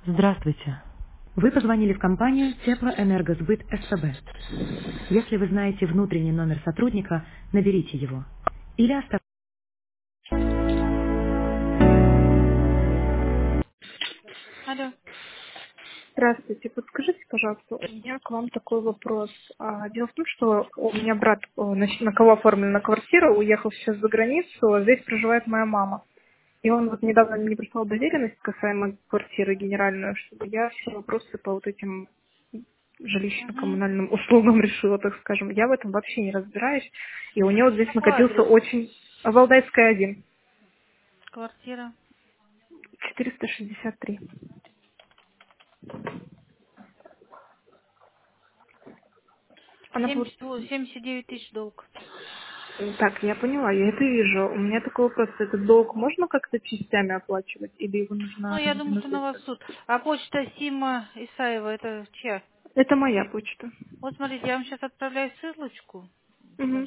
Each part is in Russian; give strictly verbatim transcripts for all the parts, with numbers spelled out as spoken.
Здравствуйте. Вы позвонили в компанию Теплоэнергосбыт СПБ. Если вы знаете внутренний номер сотрудника, наберите его. Или оставьте. Алло. Здравствуйте. Подскажите, пожалуйста, у меня к вам такой вопрос. А, Дело в том, что у меня брат, э, на, на кого оформлена квартира, уехал сейчас за границу, а здесь проживает моя мама. И он вот недавно мне прислал доверенность касаемо квартиры генеральную, чтобы я все вопросы по вот этим Угу. жилищно-коммунальным услугам решила, так скажем. Я в этом вообще не разбираюсь. И у него здесь Какой накопился адрес? очень... Валдайская один, Квартира. четыреста шестьдесят три. Она семьдесят восемь, семьдесят девять тысяч долг. Так, я поняла, я это вижу. У меня такой вопрос. Этот долг можно как-то частями оплачивать или его Ну, нужно я думаю, что единоразово? на вас суд. А почта Сима Исаева, это чья? Это моя почта. Вот смотрите, я вам сейчас отправляю ссылочку. Мгм.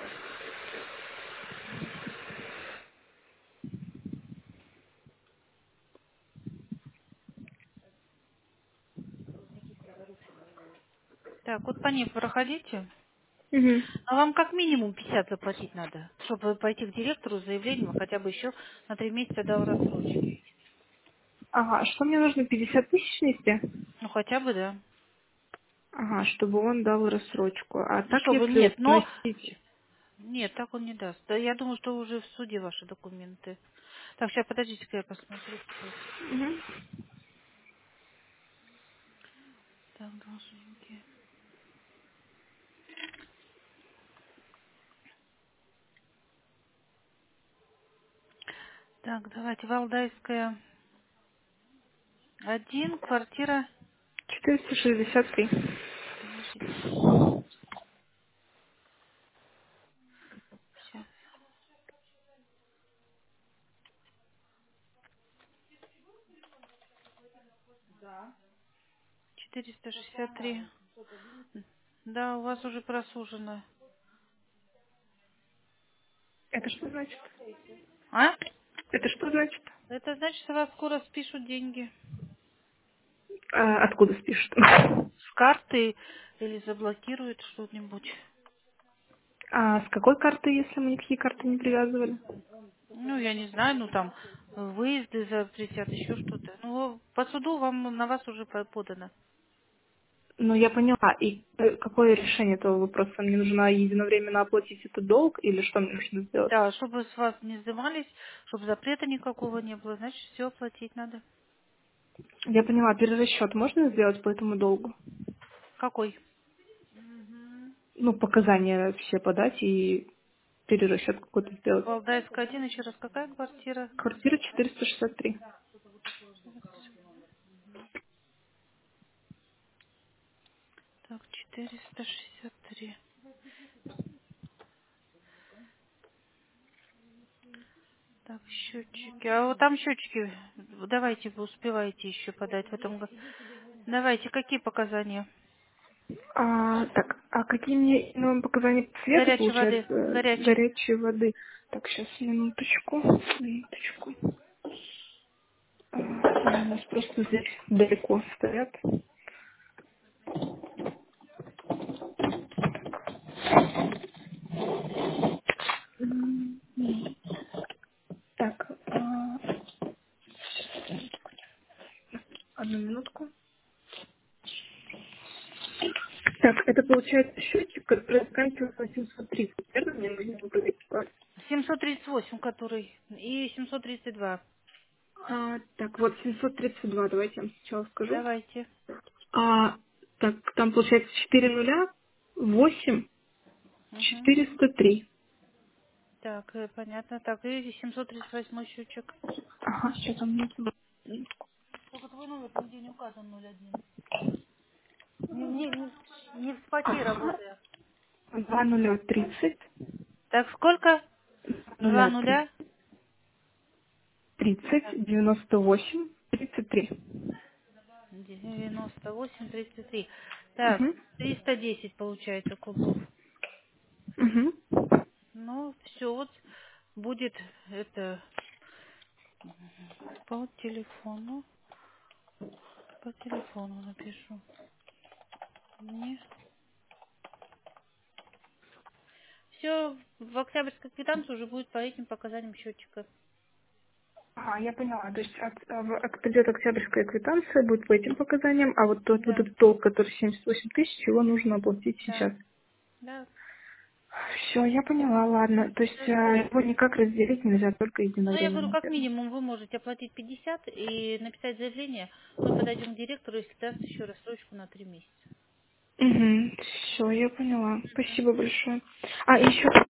Так, вот по ней проходите. Мгм. А вам как минимум пятьдесят заплатить надо, чтобы пойти к директору с заявлением, хотя бы еще на три месяца до рассрочки. Ага, что мне нужно, пятьдесят тысяч нести? Ну, хотя бы, да. Ага, чтобы он дал рассрочку. А Ну, так, чтобы если нет, но... вносить... Нет, так он не даст. Да, я думаю, что уже в суде ваши документы. Так, сейчас, подождите-ка, я посмотрю. Мгм. Так, должники. Так, давайте, Валдайская, один, квартира... четыреста шестьдесят три. Подождите, сейчас. четыреста шестьдесят три. Да, у вас уже просужено. Это что значит? А? Это что значит? Это значит, что вас скоро спишут деньги. А, откуда спишут? С карты или заблокируют что-нибудь. А с какой карты, если мы никакие карты не привязывали? Ну, я не знаю, ну там выезды запретят, еще что-то. Ну, по суду вам на вас уже по- подано. Ну, я поняла. И э, какое решение этого вопроса? Мне нужно единовременно оплатить этот долг или что мне нужно сделать? Да, чтобы с вас не взимались, чтобы запрета никакого не было, значит, все оплатить надо. Я поняла. Перерасчет можно сделать по этому долгу? Какой? Ну, показания все подать и перерасчет какой-то сделать. Валдайская один, еще раз, какая квартира? Квартира четыреста шестьдесят три. Так, четыреста шестьдесят три. Так, счетчики. А вот там счетчики. Давайте, вы успеваете еще подать в этом году. Давайте, какие показания? А, так, а какие мне ну, показания по свету, Горячей воды. получается, Горячей. горячей воды? Так, сейчас, минуточку, минуточку. А, они у нас просто здесь далеко стоят. М, Так, а, одну минутку. Так, это получается счетчик, который заканчивается на семьсот тридцать, верно? Мне нужно выбрать. семьсот тридцать восемь, который. И семьсот тридцать два. А, так, вот семьсот тридцать два, давайте я вам сначала скажу. Давайте. А, так, там получается четыре нуля, восемь, Угу. четыреста три. Так, э, понятно. Так, и семьсот тридцать восемь счетчик. Ага, сейчас там нет. Только твой номер нигде не указан ноль один. Не, не, не, не в споте Ага, работает. два нуля тридцать, Так, сколько? Два нуля нуля? тридцать, девяносто восемь, тридцать три. девяносто восемь тридцать три. Так, Угу. триста десять получается кубов. Угу. Ну, все, вот будет это по телефону. по телефону напишу. Мне. Все, в октябрьской квитанции уже будет по этим показаниям счетчика. Ага, я поняла. То есть от, а, в- от- придет октябрьская квитанция, будет по этим показаниям, а вот тот вот Да, этот долг, который семьдесят восемь тысяч, его нужно оплатить да, сейчас. да. Все, я поняла, ладно. То есть а, его никак разделить нельзя, только Ну, я говорю, единовременно, как верно? минимум вы можете оплатить пятьдесят и написать заявление. Мы подойдем к директору, если даст еще рассрочку на три месяца. Угу, все, я поняла. Спасибо большое. А, еще